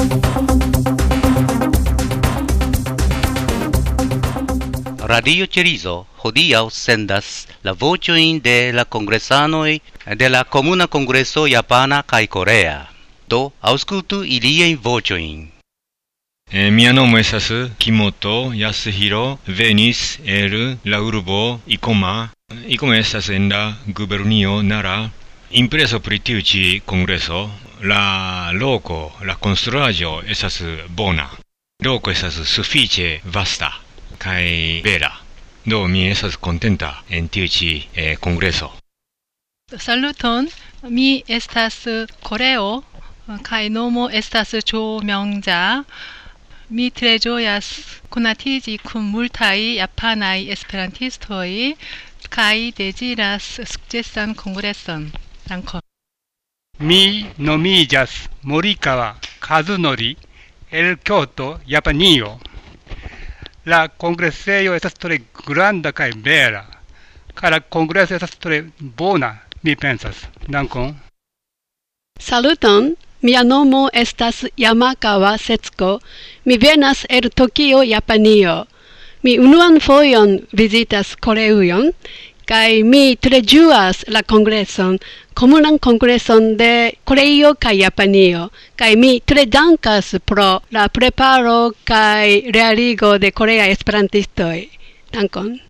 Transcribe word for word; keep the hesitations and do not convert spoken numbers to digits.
Radio Cerizo hodiaŭ sendas la voĉojn de la kongresanoj de la Komuna Kongreso Japana kaj Korea. Do aŭskultu iliajn voĉojn. Eh, mia nomo estas Kimoto Yasuhiro, venis el la urbo Ikoma. Ikoma estas en la gubernio Nara. Impreso pri tiu ĉi kongreso, la loko, la konstruaĵo estas bona. Loko estas sufiĉe vasta kaj bela. Do mi estas kontenta en tiu ĉi eh, kongreso. Saluton, mi estas Koreo kaj nomo estas Cho Myongja. Mi tre ĝojas konatiĝi kun multaj japanaj esperantistoj kaj deziras sukcesan kongreson. Dankon. Mi nomiĝas Morikawa Kazunori el Kyoto, Japanio. La kongresejo estas tre granda kaj bela, kaj la kongreso estas tre bona, mi pensas. Dankon. Saluton, mia nomo estas Yamakawa Setsuko. Mi venas el Tokio, Japanio. Mi unuan fojon vizitas Koreujon, kaj mi tre ĝuas la kongreson, komunan kongreson de Koreio kaj Japanio, kaj mi tre dankas pro la preparo kaj realigo de koreaj esperantistoj. Dankon.